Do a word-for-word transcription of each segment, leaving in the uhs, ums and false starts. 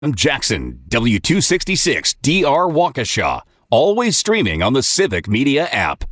I'm Jackson, W two sixty-six D R Waukesha. Always streaming on the Civic Media app.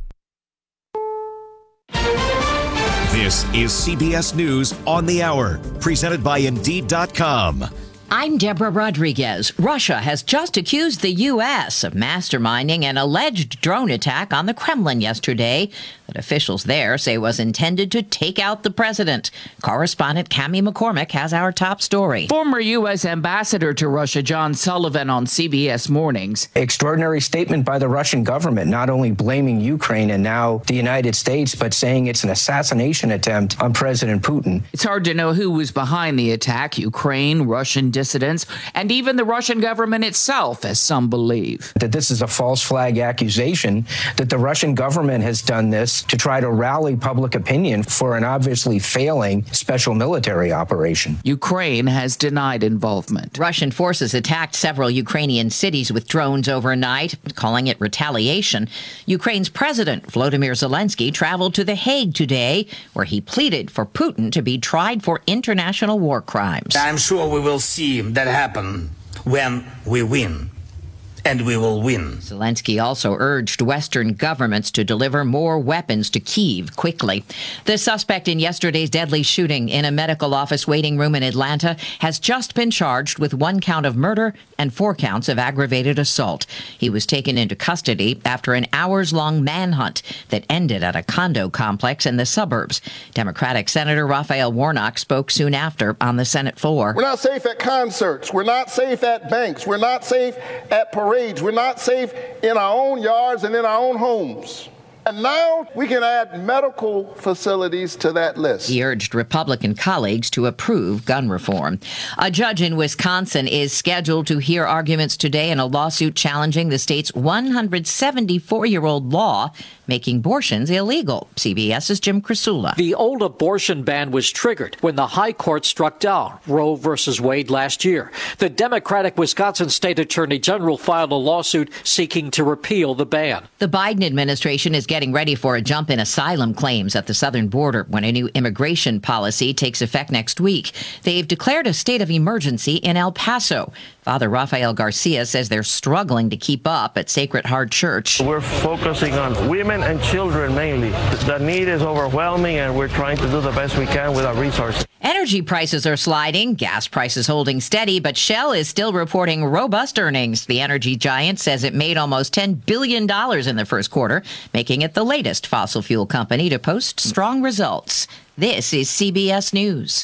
This is C B S News on the Hour, presented by Indeed dot com. I'm Deborah Rodriguez. Russia has just accused the U S of masterminding an alleged drone attack on the Kremlin yesterday that officials there say was intended to take out the president. Correspondent Cami McCormick has our top story. Former U S Ambassador to Russia John Sullivan on C B S Mornings. Extraordinary statement by the Russian government, not only blaming Ukraine and now the United States, but saying it's an assassination attempt on President Putin. It's hard to know who was behind the attack, Ukraine, Russian dissidents, and even the Russian government itself, as some believe. That this is a false flag accusation, that the Russian government has done this to try to rally public opinion for an obviously failing special military operation. Ukraine has denied involvement. Russian forces attacked several Ukrainian cities with drones overnight, calling it retaliation. Ukraine's President Volodymyr Zelensky traveled to The Hague today, where he pleaded for Putin to be tried for international war crimes. I'm sure we will see that happen when we win. And we will win. Zelensky also urged Western governments to deliver more weapons to Kyiv quickly. The suspect in yesterday's deadly shooting in a medical office waiting room in Atlanta has just been charged with one count of murder and four counts of aggravated assault. He was taken into custody after an hours-long manhunt that ended at a condo complex in the suburbs. Democratic Senator Raphael Warnock spoke soon after on the Senate floor. We're not safe at concerts. We're not safe at banks. We're not safe at parades. We're not safe in our own yards and in our own homes. And now we can add medical facilities to that list. He urged Republican colleagues to approve gun reform. A judge in Wisconsin is scheduled to hear arguments today in a lawsuit challenging the state's one hundred seventy-four-year-old law making abortions illegal. CBS's Jim Krasula. The old abortion ban was triggered when the High Court struck down Roe versus Wade last year. The Democratic Wisconsin State Attorney General filed a lawsuit seeking to repeal the ban. The Biden administration is getting ready for a jump in asylum claims at the southern border when a new immigration policy takes effect next week. They've declared a state of emergency in El Paso. Father Rafael Garcia says they're struggling to keep up at Sacred Heart Church. We're focusing on women and children mainly. The need is overwhelming, and we're trying to do the best we can with our resources. Energy prices are sliding, gas prices holding steady, but Shell is still reporting robust earnings. The energy giant says it made almost ten billion dollars in the first quarter, making it the latest fossil fuel company to post strong results. This is C B S News.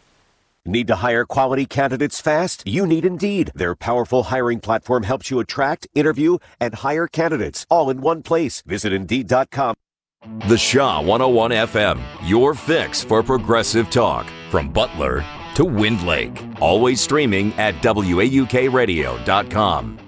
Need to hire quality candidates fast? You need Indeed. Their powerful hiring platform helps you attract, interview, and hire candidates all in one place. Visit Indeed dot com. The Shaw one oh one F M, your fix for progressive talk. From Butler to Wind Lake. Always streaming at W A U K radio dot com.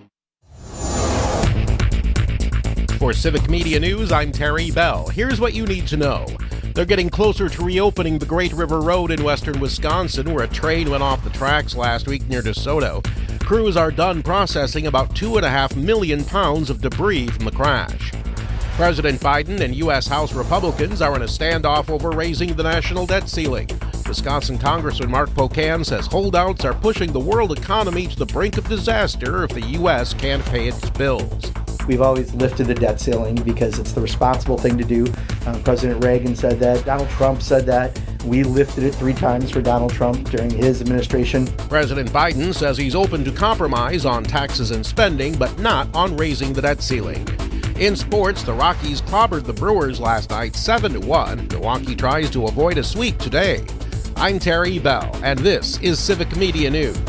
For Civic Media News, I'm Terry Bell. Here's what you need to know. They're getting closer to reopening the Great River Road in western Wisconsin, where a train went off the tracks last week near DeSoto. Crews are done processing about two and a half million pounds of debris from the crash. President Biden and U S House Republicans are in a standoff over raising the national debt ceiling. Wisconsin Congressman Mark Pocan says holdouts are pushing the world economy to the brink of disaster if the U S can't pay its bills. We've always lifted the debt ceiling because it's the responsible thing to do. Um, President Reagan said that. Donald Trump said that. We lifted it three times for Donald Trump during his administration. President Biden says he's open to compromise on taxes and spending, but not on raising the debt ceiling. In sports, the Rockies clobbered the Brewers last night seven to one. Milwaukee tries to avoid a sweep today. I'm Terry Bell, and this is Civic Media News.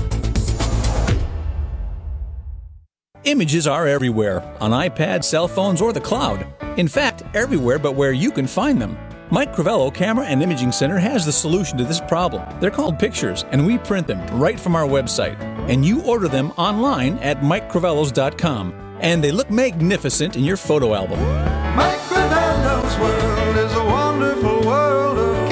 Images are everywhere, on iPads, cell phones, or the cloud. In fact, everywhere but where you can find them. Mike Crivello Camera and Imaging Center has the solution to this problem. They're called pictures, and we print them right from our website. And you order them online at mike crivellos dot com. And they look magnificent in your photo album. Mike Crivello's world is a wonderful world of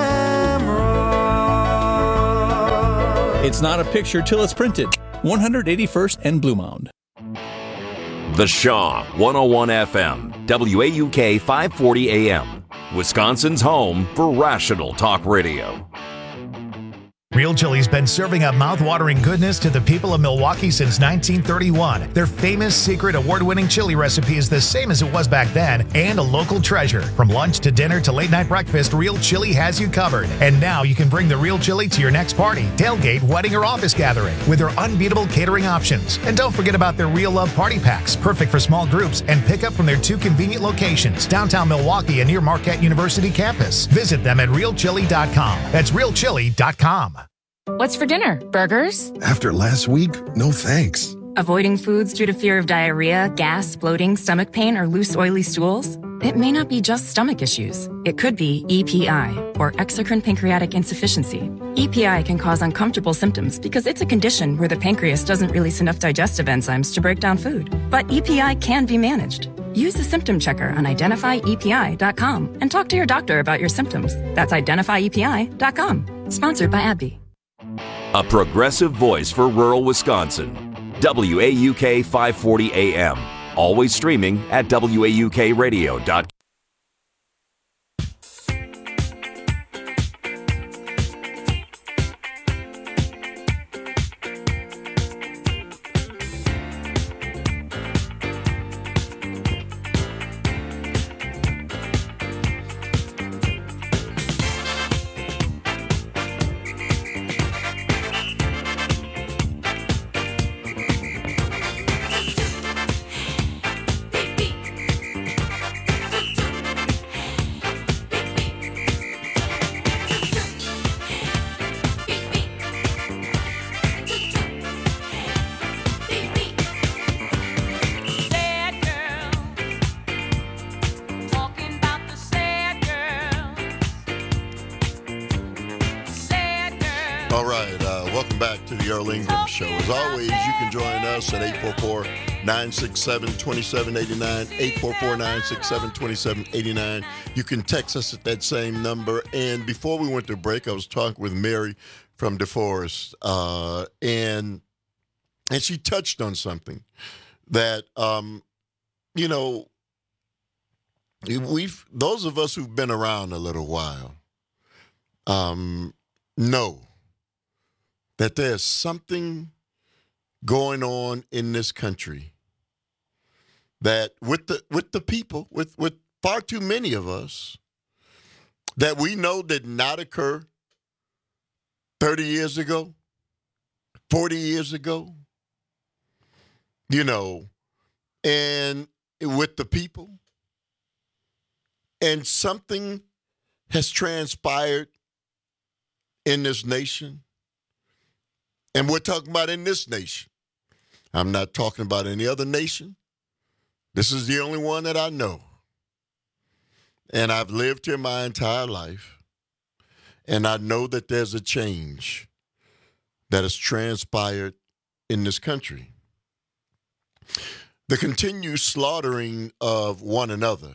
camera. It's not a picture till it's printed. one eighty-first and Blue Mound. The Shaw one oh one F M, W A U K five forty A M, Wisconsin's home for rational talk radio. Real Chili's been serving up mouth-watering goodness to the people of Milwaukee since nineteen thirty-one. Their famous secret award-winning chili recipe is the same as it was back then and a local treasure. From lunch to dinner to late-night breakfast, Real Chili has you covered. And now you can bring the Real Chili to your next party, tailgate, wedding, or office gathering with their unbeatable catering options. And don't forget about their Real Love party packs, perfect for small groups, and pick up from their two convenient locations, downtown Milwaukee and near Marquette University campus. Visit them at real chili dot com. That's real chili dot com. What's for dinner? Burgers? After last week, no thanks. Avoiding foods due to fear of diarrhea, gas, bloating, stomach pain, or loose, oily stools? It may not be just stomach issues. It could be E P I, or exocrine pancreatic insufficiency. E P I can cause uncomfortable symptoms because it's a condition where the pancreas doesn't release enough digestive enzymes to break down food. But E P I can be managed. Use the symptom checker on identify E P I dot com and talk to your doctor about your symptoms. That's identify E P I dot com. Sponsored by AbbVie. A progressive voice for rural Wisconsin. W A U K five forty A M. Always streaming at W A U K radio dot com. All right, uh, welcome back to the Earl Ingram Show. As always, you can join us at eight four four, nine six seven, two seven eight nine, eight four four, nine six seven, two seven eight nine. You can text us at that same number. And before we went to break, I was talking with Mary from DeForest, uh, and and she touched on something that, um, you know, we've those of us who've been around a little while um, know that there's something going on in this country that with the with the people, with, with far too many of us, that we know did not occur thirty years ago, forty years ago, you know, and with the people. And something has transpired in this nation. And we're talking about in this nation. I'm not talking about any other nation. This is the only one that I know. And I've lived here my entire life. And I know that there's a change that has transpired in this country. The continued slaughtering of one another.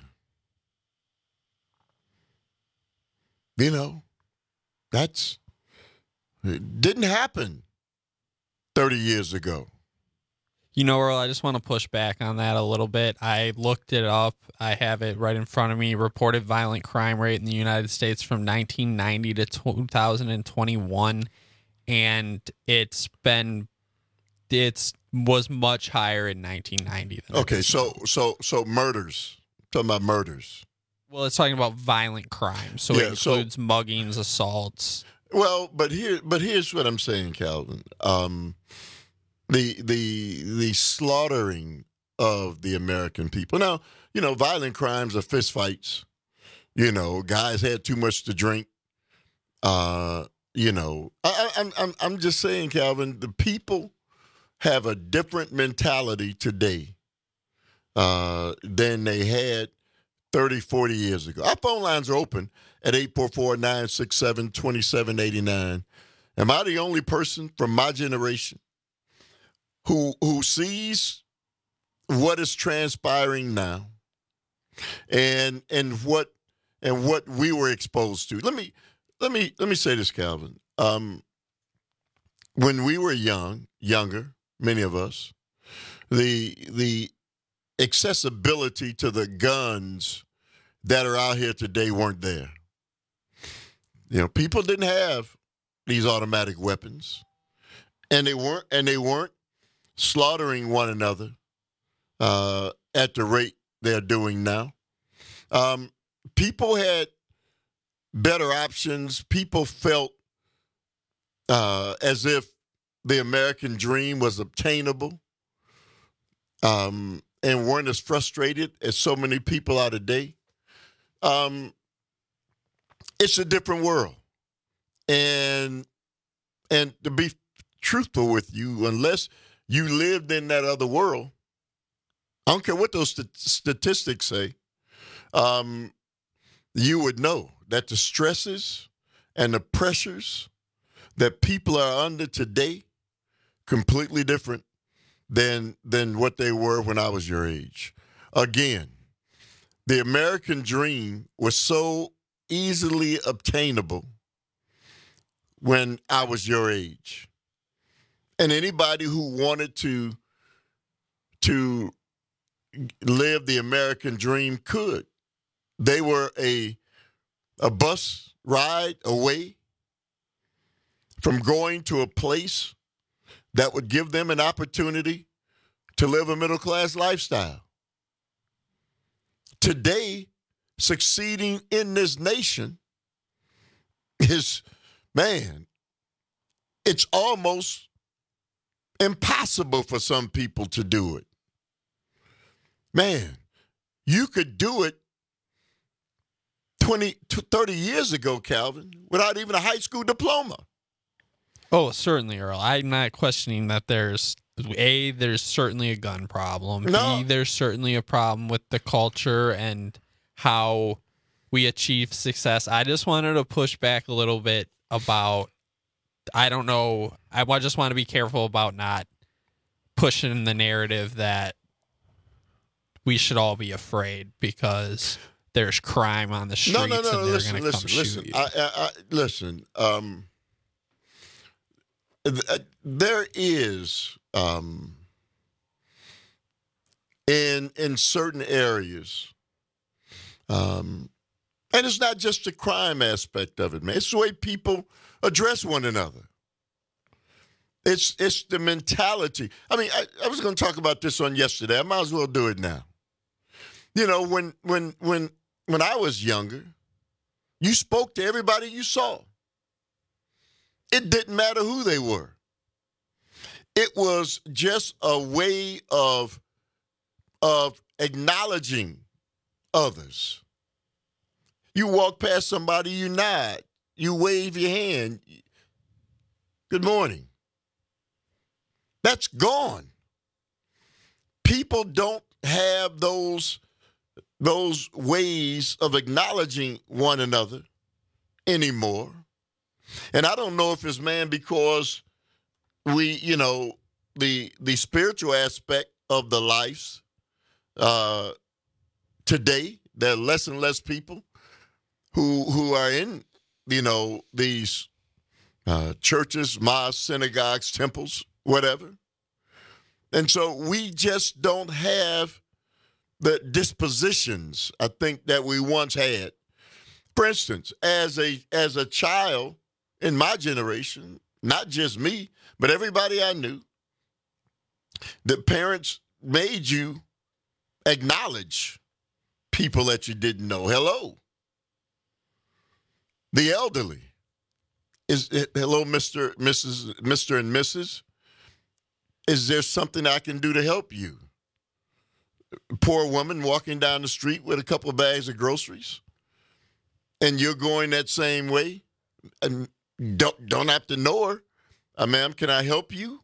You know, that's, it didn't happen thirty years ago. You know, Earl, I just want to push back on that a little bit. I looked it up. I have it right in front of me. Reported violent crime rate in the United States from nineteen ninety to two thousand twenty-one. And it's been, it's was much higher in nineteen ninety. Than okay, so, so, so murders, talking about murders. Well, it's talking about violent crime. So Yeah, it so- includes muggings, assaults. Well, but here, but here's what I'm saying, Calvin. Um, the the the slaughtering of the American people. Now, you know, violent crimes are fistfights. You know, guys had too much to drink. Uh, you know, I, I, I'm I'm I'm just saying, Calvin. The people have a different mentality today uh, than they had thirty, forty years ago. Our phone lines are open at eight four four, nine six seven, two seven eight nine. Am I the only person from my generation who who sees what is transpiring now and and what and what we were exposed to? Let me let me let me say this, Calvin. Um, when we were young, younger, many of us, the the accessibility to the guns that are out here today weren't there. You know, people didn't have these automatic weapons, and they weren't and they weren't slaughtering one another uh, at the rate they're doing now. Um, people had better options. People felt uh, as if the American dream was obtainable, um, and weren't as frustrated as so many people are today. Um, it's a different world. And and to be truthful with you, unless you lived in that other world, I don't care what those st- statistics say, um, you would know that the stresses and the pressures that people are under today completely different than than what they were when I was your age. Again, the American dream was so easily obtainable when I was your age. And anybody who wanted to, to live the American dream could. They were a, a bus ride away from going to a place that would give them an opportunity to live a middle-class lifestyle. Today, succeeding in this nation is, man, it's almost impossible for some people to do it. Man, you could do it twenty, thirty years ago, Calvin, without even a high school diploma. Oh, certainly, Earl. I'm not questioning that there's, A, there's certainly a gun problem. No. B, there's certainly a problem with the culture and how we achieve success. I just wanted to push back a little bit about, I don't know, I just want to be careful about not pushing the narrative that we should all be afraid because there's crime on the streets No, no, no, and they're listen, going to listen, come listen. shoot you. I, I, I, listen, um, there is, um, in in certain areas, um, and it's not just the crime aspect of it, man. It's the way people address one another. It's it's the mentality. I mean, I, I was going to talk about this on yesterday. I might as well do it now. You know, when when when when I was younger, you spoke to everybody you saw. It didn't matter who they were. It was just a way of of acknowledging others. You walk past somebody, you nod, you wave your hand. Good morning. That's gone. People don't have those, those ways of acknowledging one another anymore. And I don't know if it's, man, because we, you know, the the spiritual aspect of the lives uh, today, there are less and less people who who are in, you know, these uh, churches, mosques, synagogues, temples, whatever. And so we just don't have the dispositions, I think, that we once had. For instance, as a as a child in my generation, not just me, but everybody I knew, the parents made you acknowledge people that you didn't know. Hello. The elderly. Is hello, Mister, Missus, Mister and Missus Is there something I can do to help you? Poor woman walking down the street with a couple of bags of groceries, and you're going that same way, and don't don't have to know her. Uh, ma'am, can I help you?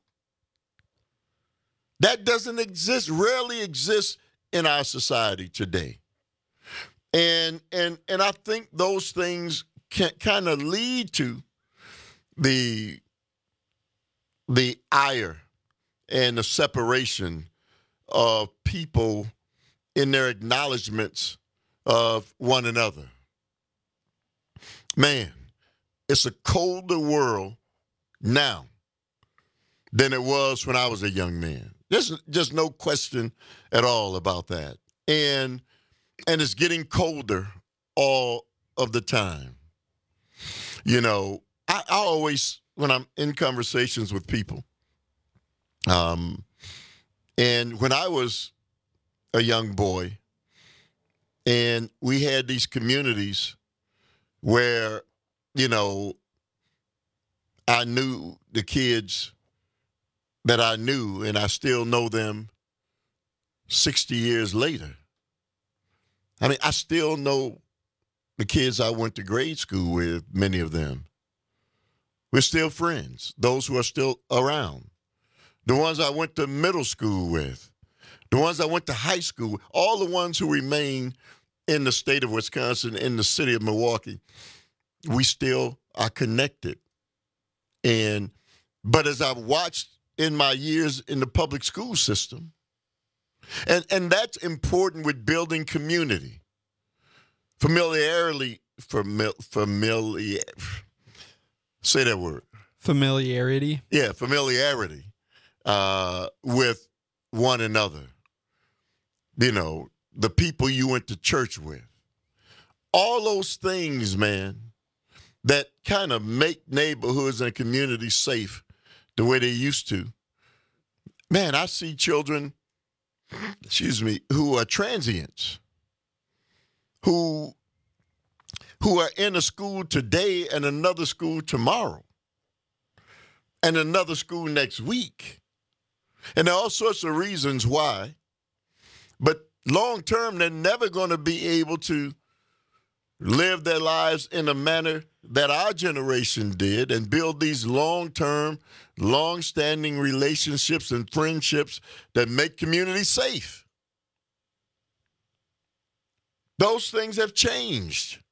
That doesn't exist, rarely exists in our society today. And and and I think those things can kind of lead to the the ire and the separation of people in their acknowledgments of one another. Man, it's a colder world now than it was when I was a young man. There's just no question at all about that. And and it's getting colder all of the time. You know, I, I always, when I'm in conversations with people, um, and when I was a young boy, and we had these communities where, you know, I knew the kids that I knew, and I still know them sixty years later. I mean, I still know the kids I went to grade school with, many of them. We're still friends, those who are still around. The ones I went to middle school with, the ones I went to high school with, all the ones who remain in the state of Wisconsin, in the city of Milwaukee, we still are connected. And but as I've watched in my years in the public school system, and, and that's important with building community. Familiarity, famili- familiar, say that word. Familiarity. Yeah, familiarity uh, with one another. You know, the people you went to church with. All those things, man, that kind of make neighborhoods and communities safe the way they used to. Man, I see children, excuse me, who are transients, who, who are in a school today and another school tomorrow, and another school next week. And there are all sorts of reasons why. But long term, they're never going to be able to live their lives in a manner that our generation did and build these long-term, long-standing relationships and friendships that make communities safe. Those things have changed.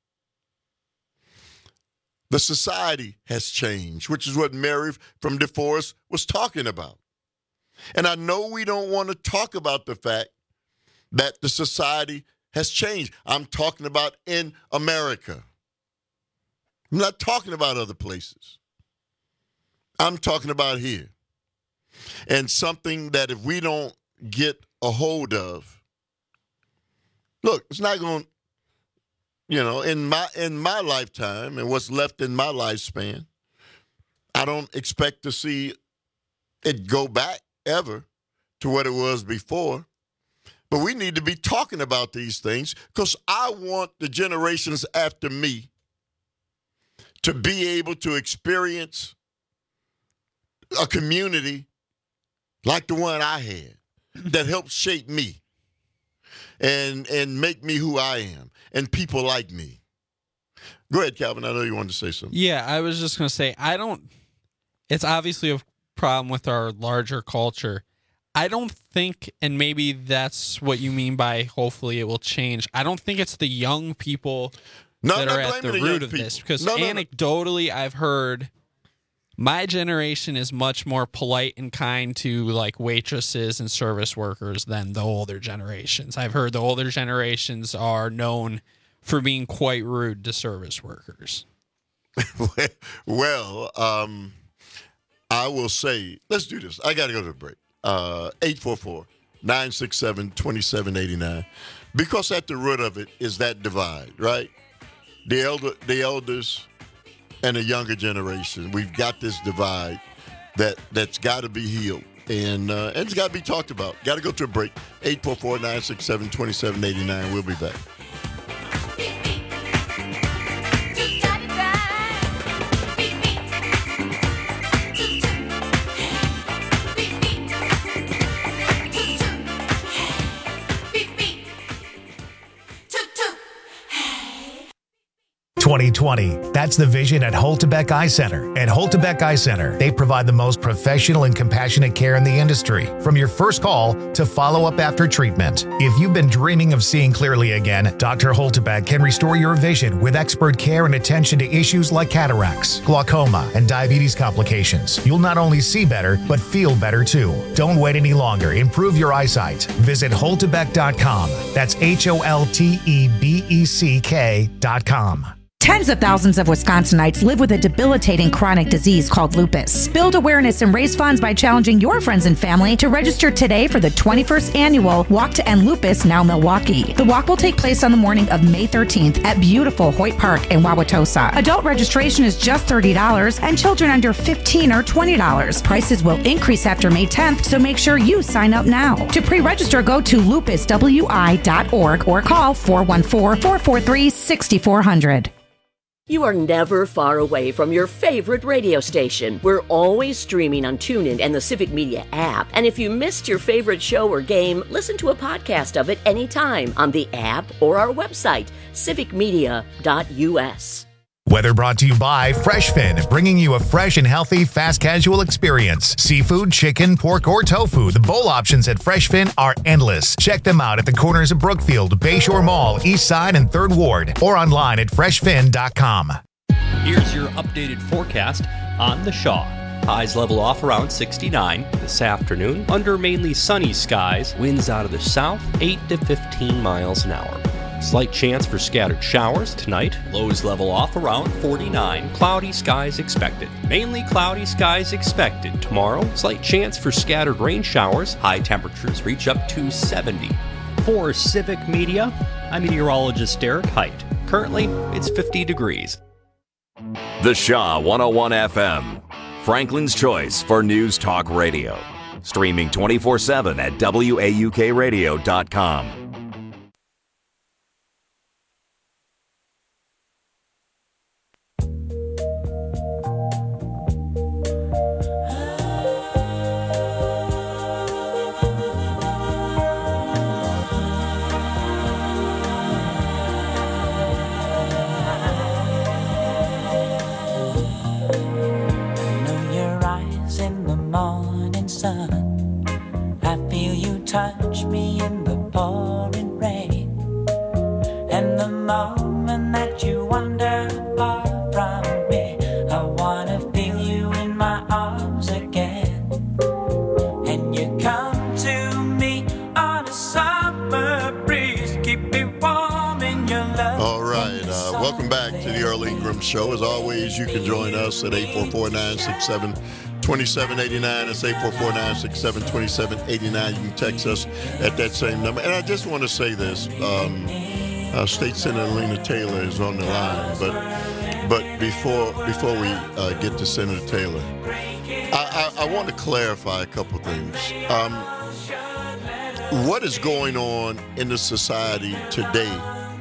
The society has changed, which is what Mary from DeForest was talking about. And I know we don't want to talk about the fact that the society has changed. I'm talking about in America. I'm not talking about other places. I'm talking about here. And something that if we don't get a hold of, look, it's not going to, you know, in my in my lifetime and what's left in my lifespan, I don't expect to see it go back ever to what it was before. But we need to be talking about these things because I want the generations after me to be able to experience a community like the one I had that helped shape me and and make me who I am and people like me. Go ahead, Calvin. I know you wanted to say something. Yeah, I was just going to say, I don't, it's obviously a problem with our larger culture. I don't think, and maybe that's what you mean by hopefully it will change. I don't think it's the young people no, that are at the the root of people. this. Because no, no, anecdotally, no. I've heard my generation is much more polite and kind to like waitresses and service workers than the older generations. I've heard the older generations are known for being quite rude to service workers. Well, um, I will say, let's do this. I got to go to the break. Uh, eight four four, nine six seven, two seven eight nine. Because at the root of it is that divide, right? The elder, the elders and the younger generation. We've got this divide that, that's got to be healed. And, uh, and it's got to be talked about. Got to go to a break. eight four four, nine six seven, two seven eight nine. We'll be back. twenty twenty. That's the vision at Holtebeck Eye Center. At Holtebeck Eye Center, they provide the most professional and compassionate care in the industry, from your first call to follow-up after treatment. If you've been dreaming of seeing clearly again, Doctor Holtebeck can restore your vision with expert care and attention to issues like cataracts, glaucoma, and diabetes complications. You'll not only see better, but feel better too. Don't wait any longer. Improve your eyesight. Visit Holtebeck dot com. That's H O L T E B E C K dot com. Tens of thousands of Wisconsinites live with a debilitating chronic disease called lupus. Build awareness and raise funds by challenging your friends and family to register today for the twenty-first annual Walk to End Lupus Now Milwaukee. The walk will take place on the morning of May thirteenth at beautiful Hoyt Park in Wauwatosa. Adult registration is just thirty dollars and children under fifteen are twenty dollars. Prices will increase after May tenth, so make sure you sign up now. To pre-register, go to lupus w i dot org or call four one four, four four three, six four zero zero. You are never far away from your favorite radio station. We're always streaming on TuneIn and the Civic Media app. And if you missed your favorite show or game, listen to a podcast of it anytime on the app or our website, civic media dot u s. Weather brought to you by FreshFin, bringing you a fresh and healthy fast casual experience. Seafood, chicken, pork, or tofu, the bowl options at FreshFin are endless. Check them out at the corners of Brookfield, Bayshore Mall, East Side, and third Ward, or online at fresh fin dot com. Here's your updated forecast on the Shaw. Highs level off around sixty-nine this afternoon under mainly sunny skies. Winds out of the south, eight to fifteen miles an hour. Slight chance for scattered showers tonight. Lows level off around forty-nine. Cloudy skies expected. Mainly cloudy skies expected tomorrow. Slight chance for scattered rain showers. High temperatures reach up to seventy. For Civic Media, I'm meteorologist Derek Height. Currently, it's fifty degrees. The Shaw one oh one F M, Franklin's choice for news talk radio. Streaming twenty-four seven at W A U K radio dot com. Touch me in the pouring rain, and the moment that you wander far from me, I wanna feel you in my arms again. And you come to me on a summer breeze, keep me warm in your love. All right, uh, welcome back to the Earl Ingram Show. As always, you can join us at eight four four, nine six seven, two seven eight nine. That's eight four four, nine six seven, two seven eight nine. You can text us at that same number. And I just want to say this. Um, uh, State Senator Lena Taylor is on the line. But but before before we uh, get to Senator Taylor, I, I, I want to clarify a couple things. Um, what is going on in the society today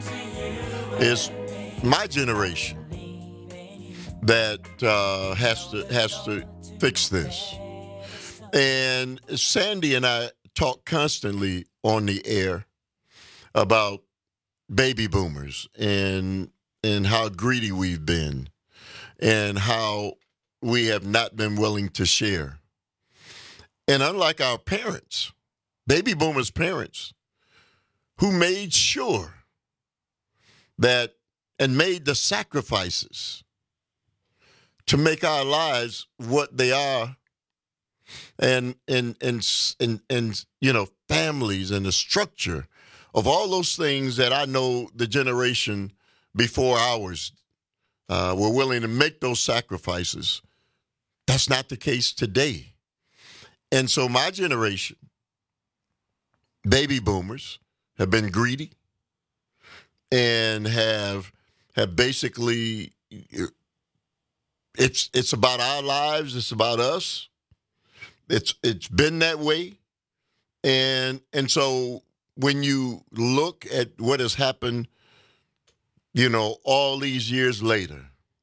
is my generation that uh, has to has to fix this. And Sandy and I talk constantly on the air about baby boomers and and how greedy we've been and how we have not been willing to share. And unlike our parents, baby boomers' parents, who made sure that and made the sacrifices to make our lives what they are, and and and and and you know, families and the structure of all those things that I know the generation before ours uh, were willing to make those sacrifices. That's not the case today. And so my generation, baby boomers, have been greedy and have have basically. It's it's about our lives. It's about us. It's it's been that way, and and so when you look at what has happened, you know, all these years later,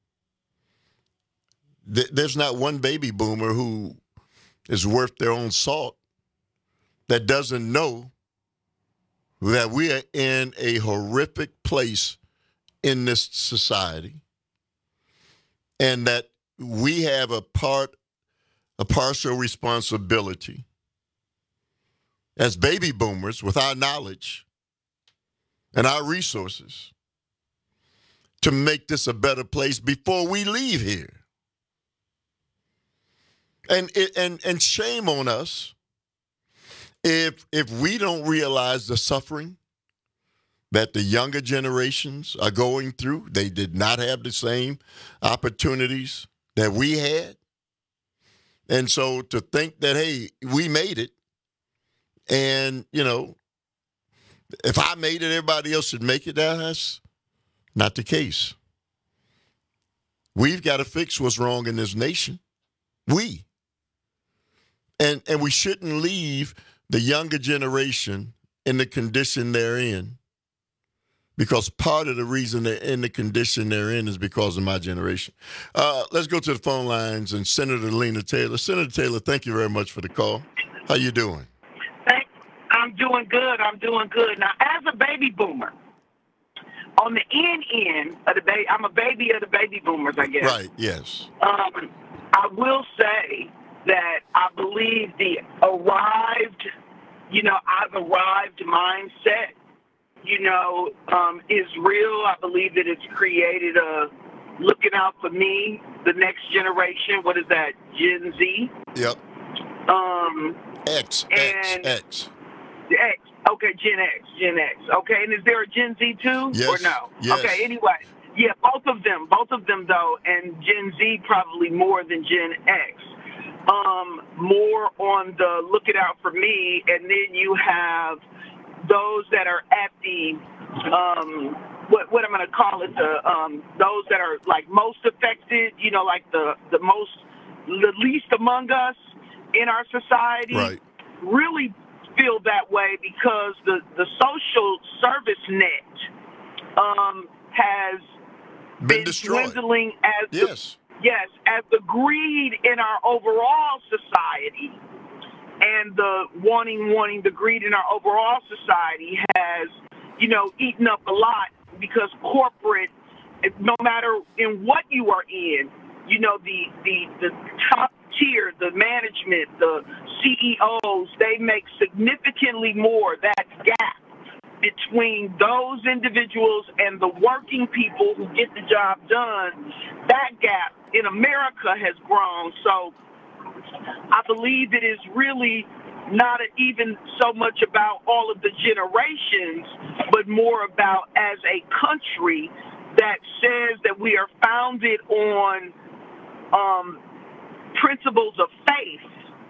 th- there's not one baby boomer who is worth their own salt that doesn't know that we are in a horrific place in this society. And that we have a part, a partial responsibility as baby boomers with our knowledge and our resources to make this a better place before we leave here. And it, and and shame on us if if we don't realize the suffering that the younger generations are going through. They did not have the same opportunities that we had. And so to think that, hey, we made it, and, you know, if I made it, everybody else should make it, that's not the case. We've got to fix what's wrong in this nation. We. And and we shouldn't leave the younger generation in the condition they're in, because part of the reason they're in the condition they're in is because of my generation. Uh, let's go to the phone lines and Senator Lena Taylor. Senator Taylor, thank you very much for the call. How you doing? Thanks. I'm doing good. I'm doing good. Now, as a baby boomer, on the end end of the baby, I'm a baby of the baby boomers, I guess. Right, yes. Um, I will say that I believe the arrived, you know, I've arrived mindset, you know, um, is real. I believe that it's created a looking out for me, the next generation. What is that, Gen Z? Yep. Um, X, and X, X. X. Okay, Gen X, Gen X. Okay, and is there a Gen Z too? Yes. Or no? Yes. Okay, anyway. Yeah, both of them. Both of them, though, and Gen Z probably more than Gen X. Um, more on the look it out for me, and then you have those that are at the, um, what, what I'm going to call it, the um, those that are like most affected, you know, like the, the most, the least among us in our society. Right. Really feel that way because the, the social service net um, has been, been destroyed. dwindling as yes. the, yes, as the greed in our overall society and the wanting, wanting the greed in our overall society has, you know, eaten up a lot because corporate, no matter in what you are in, you know, the, the, the top tier, the management, the C E Os, they make significantly more. That gap between those individuals and the working people who get the job done, that gap in America has grown. So I believe it is really not even so much about all of the generations, but more about as a country that says that we are founded on um, principles of faith.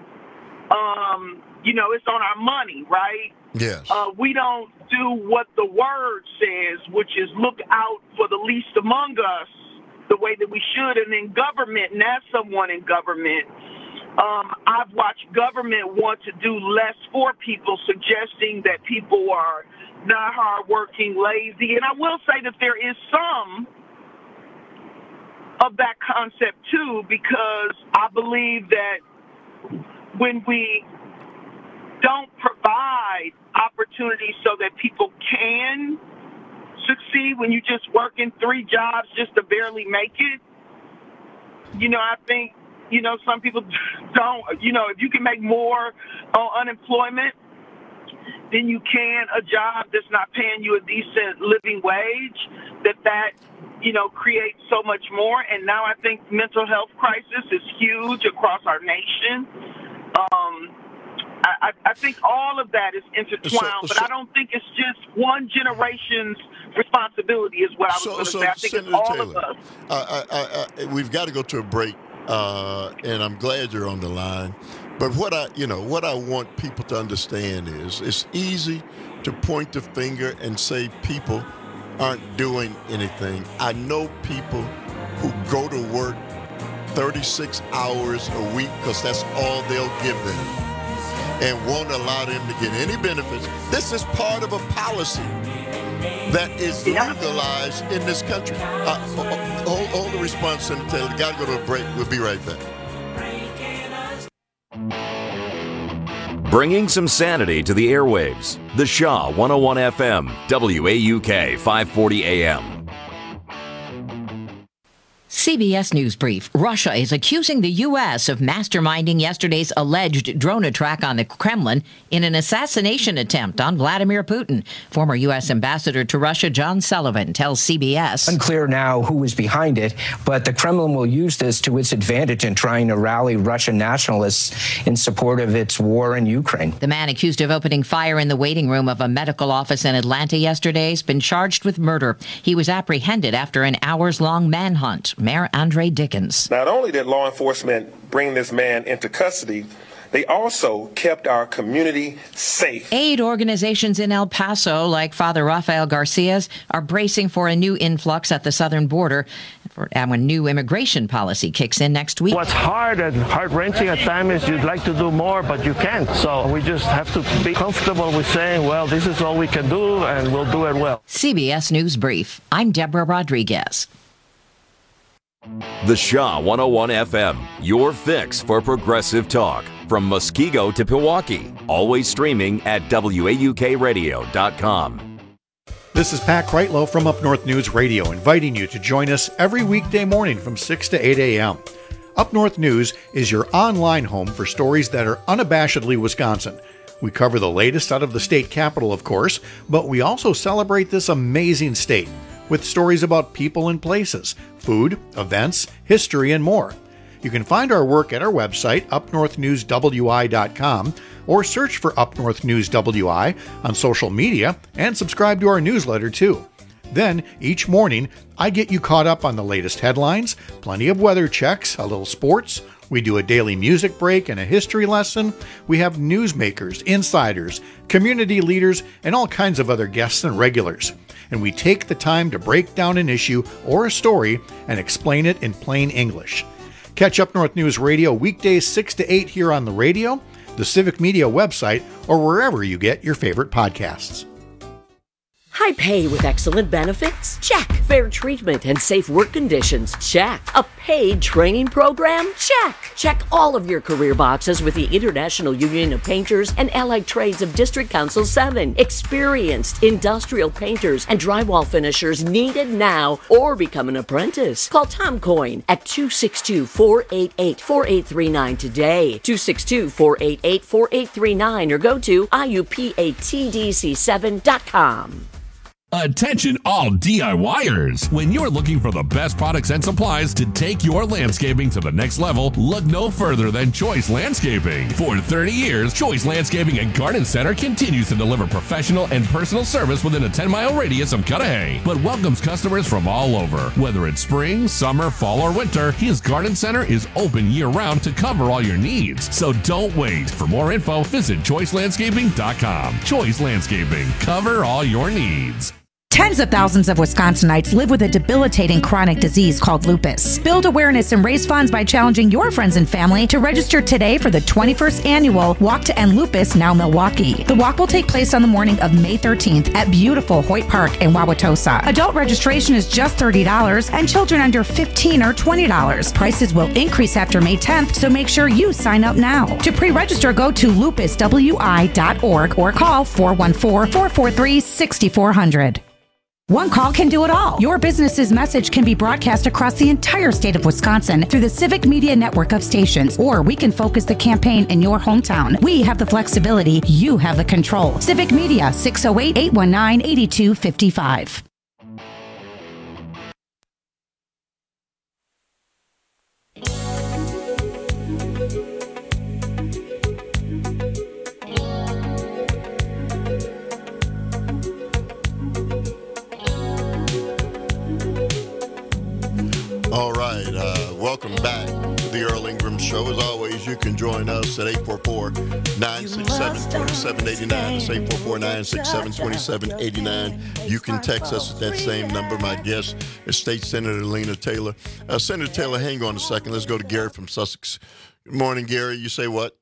Um, you know, it's on our money, right? Yes. Uh, we don't do what the word says, which is look out for the least among us the way that we should. And in government, and as someone in government, um, I've watched government want to do less for people, suggesting that people are not hardworking, lazy. And I will say that there is some of that concept, too, because I believe that when we don't provide opportunities so that people can succeed, when you just work in three jobs just to barely make it, you know, I think, you know, some people don't, you know, if you can make more on unemployment than you can a job that's not paying you a decent living wage, that that, you know, creates so much more. And now I think mental health crisis is huge across our nation. Um, I, I think all of that is intertwined, so, but so, I don't think it's just one generation's responsibility is what I was so, going to so, say. I think Senator it's all Taylor, of us. I, I, I, we've got to go to a break, uh, and I'm glad you're on the line. But what I, you know, what I want people to understand is it's easy to point the finger and say people aren't doing anything. I know people who go to work thirty-six hours a week because that's all they'll give them, and won't allow them to get any benefits. This is part of a policy that is legalized in this country. Uh, hold, hold the response, Senator Taylor. We got to go to a break. We'll be right back. Bringing some sanity to the airwaves. The Shaw one oh one F M, W A U K five forty A M. C B S News Brief. Russia is accusing the U S of masterminding yesterday's alleged drone attack on the Kremlin in an assassination attempt on Vladimir Putin. Former U S Ambassador to Russia John Sullivan tells C B S. Unclear now who is behind it, but the Kremlin will use this to its advantage in trying to rally Russian nationalists in support of its war in Ukraine. The man accused of opening fire in the waiting room of a medical office in Atlanta yesterday has been charged with murder. He was apprehended after an hours-long manhunt. Mayor Andre Dickens. Not only did law enforcement bring this man into custody, they also kept our community safe. Aid organizations in El Paso, like Father Rafael Garcia's, are bracing for a new influx at the southern border and when new immigration policy kicks in next week. What's hard and heart-wrenching at times is you'd like to do more, but you can't. So we just have to be comfortable with saying, well, this is all we can do, and we'll do it well. C B S News Brief. I'm Deborah Rodriguez. The Shaw one oh one F M, your fix for progressive talk. From Muskego to Pewaukee. Always streaming at W A U K radio dot com. This is Pat Kreitlow from Up North News Radio, inviting you to join us every weekday morning from six to eight a.m. Up North News is your online home for stories that are unabashedly Wisconsin. We cover the latest out of the state capital, of course, but we also celebrate this amazing state with stories about people and places, food, events, history, and more. You can find our work at our website, up north news w i dot com, or search for Up North News W I on social media and subscribe to our newsletter too. Then, each morning, I get you caught up on the latest headlines, plenty of weather checks, a little sports. We do a daily music break and a history lesson. We have newsmakers, insiders, community leaders, and all kinds of other guests and regulars. And we take the time to break down an issue or a story and explain it in plain English. Catch Up North News Radio weekdays six to eight here on the radio, the Civic Media website, or wherever you get your favorite podcasts. High pay with excellent benefits? Check. Fair treatment and safe work conditions? Check. A paid training program? Check. Check all of your career boxes with the International Union of Painters and Allied Trades of District Council seven. Experienced industrial painters and drywall finishers needed now or become an apprentice. Call Tom Coyne at two six two, four eight eight, four eight three nine today. two six two, four eight eight, four eight three nine or go to I U P A T D C seven dot com. Attention all DIYers! When you're looking for the best products and supplies to take your landscaping to the next level, look no further than Choice Landscaping. For thirty years, Choice Landscaping and Garden Center continues to deliver professional and personal service within a ten-mile radius of Cudahy, but welcomes customers from all over. Whether it's spring, summer, fall, or winter, his Garden Center is open year-round to cover all your needs. So don't wait. For more info, visit choice landscaping dot com. Choice Landscaping. Cover all your needs. Tens of thousands of Wisconsinites live with a debilitating chronic disease called lupus. Build awareness and raise funds by challenging your friends and family to register today for the twenty-first annual Walk to End Lupus Now Milwaukee. The walk will take place on the morning of May thirteenth at beautiful Hoyt Park in Wauwatosa. Adult registration is just thirty dollars and children under fifteen are twenty dollars. Prices will increase after May tenth, so make sure you sign up now. To pre-register, go to lupus w i dot org or call four one four, four four three, six four zero zero. One call can do it all. Your business's message can be broadcast across the entire state of Wisconsin through the Civic Media network of stations, or we can focus the campaign in your hometown. We have the flexibility. You have the control. Civic Media, six oh eight, eight one nine, eight two five five. All right, uh, welcome back to the Earl Ingram Show. As always, you can join us at eight four four, nine six seven, two seven eight nine. That's eight four four, nine six seven, two seven eight nine. You can text us at that same number. My guest is State Senator Lena Taylor. Uh, Senator Taylor, hang on a second. Let's go to Gary from Sussex. Good morning, Gary. You say what?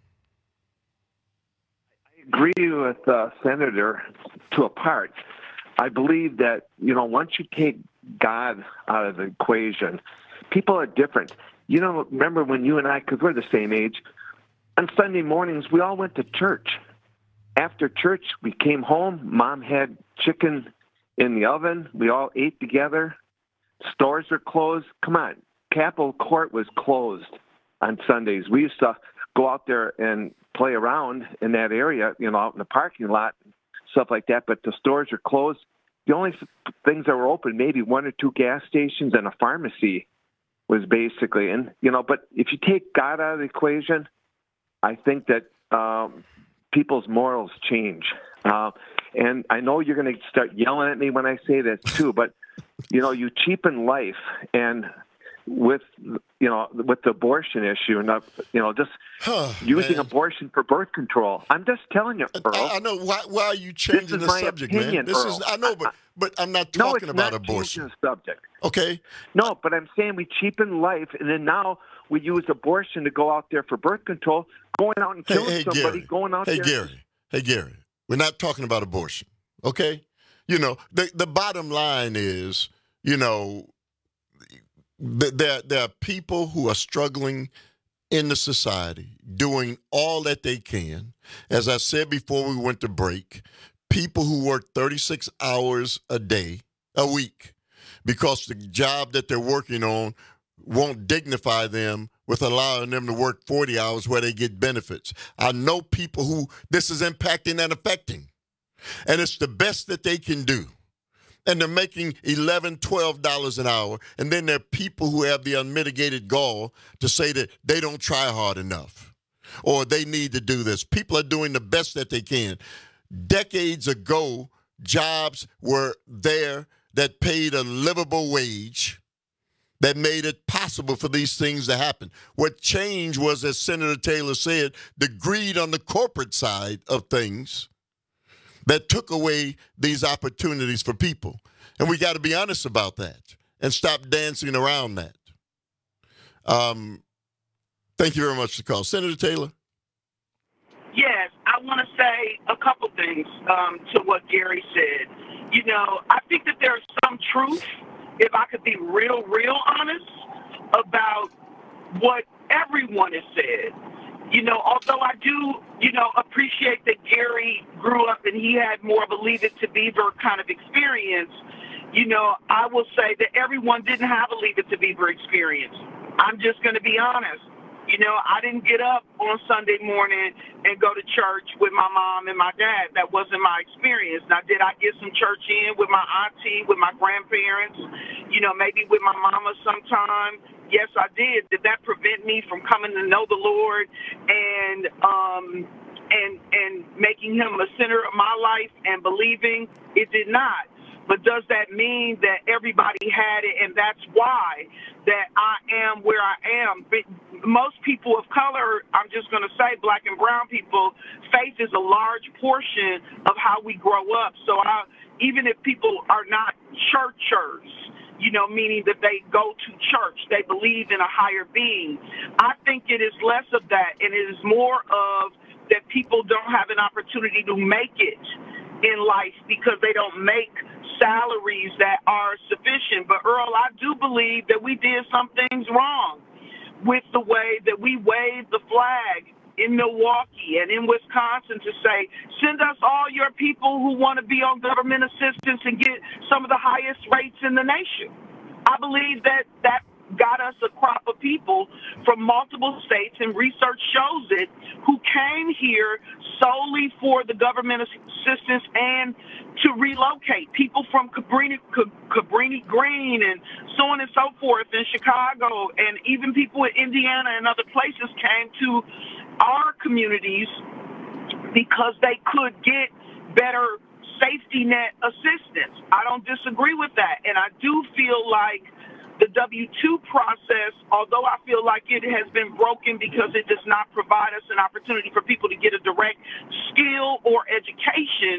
I agree with uh, Senator to a part. I believe that, you know, once you take God out of the equation, people are different. You know, remember when you and I, because we're the same age, on Sunday mornings, we all went to church. After church, we came home. Mom had chicken in the oven. We all ate together. Stores are closed. Come on. Capitol Court was closed on Sundays. We used to go out there and play around in that area, you know, out in the parking lot, stuff like that. But the stores are closed. The only things that were open, maybe one or two gas stations and a pharmacy was basically in, you know, but if you take God out of the equation, I think that um, people's morals change. Uh, and I know you're going to start yelling at me when I say this too, but, you know, you cheapen life, and with, you know, with the abortion issue and, uh, you know, just Huh, using man. abortion for birth control. I'm just telling you, Earl. I, I know. Why, why are you changing This is the my subject, opinion, man? This Earl. is I know, but but I'm not No, talking it's about not abortion. changing the subject. Okay. No, but I'm saying we cheapen life, and then now we use abortion to go out there for birth control, going out and Hey, killing hey, somebody, Gary. going out Hey, there. Gary. Hey, Gary. We're not talking about abortion. Okay. You know, the the bottom line is, you know, th- there there are people who are struggling in the society, doing all that they can. As I said before we went to break, people who work thirty-six hours a day, a week, because the job that they're working on won't dignify them with allowing them to work forty hours where they get benefits. I know people who this is impacting and affecting, and it's the best that they can do. And they're making eleven dollars, twelve dollars an hour. And then there are people who have the unmitigated gall to say that they don't try hard enough or they need to do this. People are doing the best that they can. Decades ago, jobs were there that paid a livable wage that made it possible for these things to happen. What changed was, as Senator Taylor said, the greed on the corporate side of things that took away these opportunities for people. And we got to be honest about that and stop dancing around that. Um, thank you very much for the call. Senator Taylor? Yes, I want to say a couple things um, to what Gary said. You know, I think that there's some truth, if I could be real, real honest, about what everyone has said. You know, although I do, you know, appreciate that Gary grew up and he had more of a Leave It to Beaver kind of experience, you know, I will say that everyone didn't have a Leave It to Beaver experience. I'm just going to be honest. You know, I didn't get up on Sunday morning and go to church with my mom and my dad. That wasn't my experience. Now, did I get some church in with my auntie, with my grandparents, you know, maybe with my mama sometime? Yes, I did. Did that prevent me from coming to know the Lord and um, and and making him a center of my life and believing? It did not. But does that mean that everybody had it and that's why that I am where I am? But most people of color, I'm just going to say black and brown people, faith is a large portion of how we grow up. So I, even if people are not churchers, you know, meaning that they go to church, they believe in a higher being, I think it is less of that and it is more of that people don't have an opportunity to make it in life because they don't make salaries that are sufficient. But Earl, I do believe that we did some things wrong with the way that we waved the flag in Milwaukee and in Wisconsin to say, send us all your people who want to be on government assistance and get some of the highest rates in the nation. I believe that that got us a crop of people from multiple states, and research shows it, who came here solely for the government assistance and to relocate. People from Cabrini, Cabrini Green and so on and so forth in Chicago, and even people in Indiana and other places came to our communities because they could get better safety net assistance. I don't disagree with that, and I do feel like the W two process, although I feel like it has been broken because it does not provide us an opportunity for people to get a direct skill or education,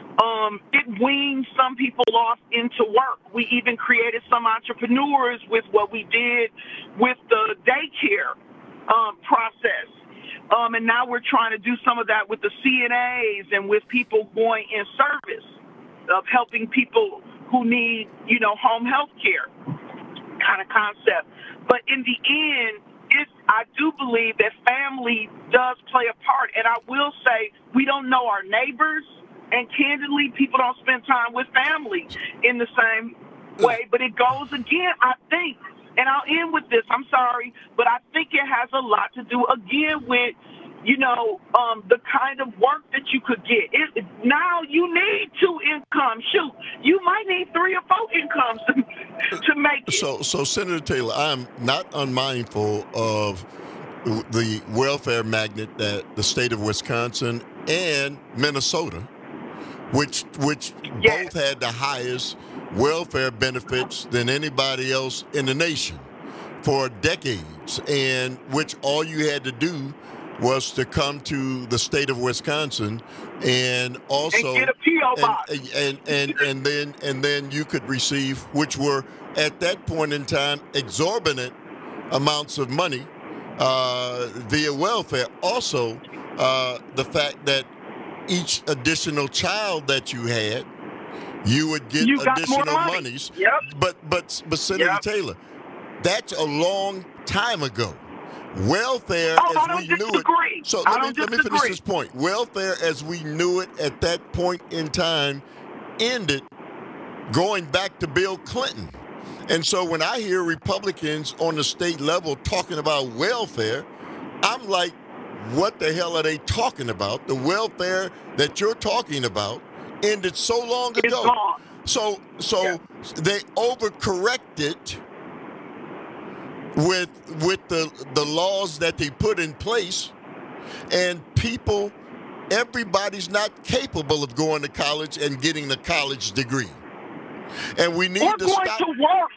um, it weans some people off into work. We even created some entrepreneurs with what we did with the daycare um, process. Um, and now we're trying to do some of that with the C N As and with people going in service of helping people who need, you know, home health care kind of concept. But in the end, it's, I do believe that family does play a part. And I will say we don't know our neighbors, and candidly, people don't spend time with family in the same way, but it goes again, I think, and I'll end with this, I'm sorry, but I think it has a lot to do, again, with, you know, um, the kind of work that you could get. It, now you need two incomes. Shoot, you might need three or four incomes to, to make it. So, so Senator Taylor, I'm not unmindful of the welfare magnet that the state of Wisconsin and Minnesota, which which yes. both had the highest welfare benefits than anybody else in the nation for decades, and which all you had to do was to come to the state of Wisconsin and also and get a P O box. And, and, and, and then and then you could receive, which were at that point in time exorbitant amounts of money uh, via welfare. Also, uh, the fact that each additional child that you had, you would get you additional money. monies. Yep. But but but Senator yep. Taylor, that's a long time ago. Welfare oh, as we disagree. knew it. So I let me let me finish this point. Welfare as we knew it at that point in time ended going back to Bill Clinton. And so when I hear Republicans on the state level talking about welfare, I'm like, what the hell are they talking about? The welfare that you're talking about ended so long ago. It's gone. So so yeah. they overcorrected with with the the laws that they put in place, and people, everybody's not capable of going to college and getting a college degree. And we need or to going stop. to work